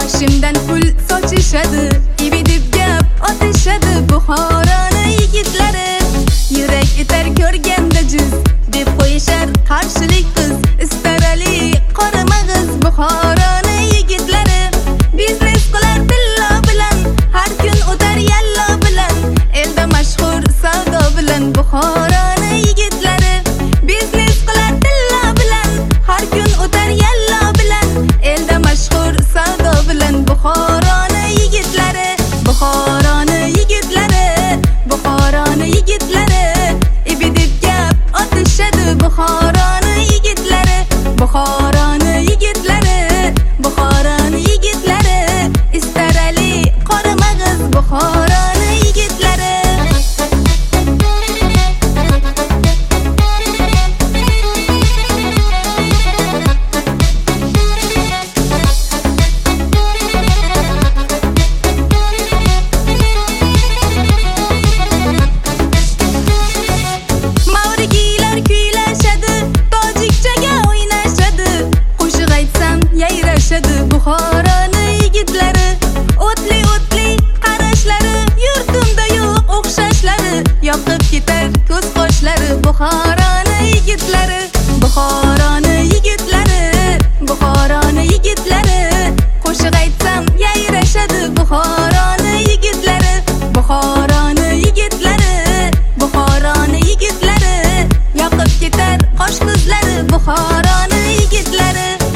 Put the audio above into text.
boshimdan pul sochishadi, ibidib gap otishadi Buxoroni yigitlari. Yurak etar ko'rganda jiz deb qo'yishar qarshilik qiz, istarali qora mag'iz Buxoroni yigitlari. Biznes qilar tilla bilan, har kun o'tar yalla bilan, elda mashhur savdo bilan Buxoroni yigitlari. Biznes qilar tilla bilan, har kun o'tar yalla bilan, elda mashhur savdo bilan Buxoroni yigitlari. Buxoroni yigitlari, Buxoroni yigitlari, ibidib gap otishadi Buxoroni yigitlari. Buxoroni yigitlari, Buxoroni yigitlari, istarali qora mag'iz Buxoroni yigitlari. Mavrigilar kuylashadi, tojikchaga o'ynashadi, qo'shiq aytsam yayrashadi Buxoroni yigitlari. O'tli qarashlari, yurtimda yo'q o'xshashlari, yoqib ketar ko'z qoshlari Buxoroni yigitlari. Buxoroni yigitlari, Buxoroni yigitlari, qo'shiq aytsam yayrashadi Buxoroni yigitlari. Buxoroni yigitlari, Buxoroni yigitlari, yoqib ketar qosh ko'zlari Buxoroni yigitlari.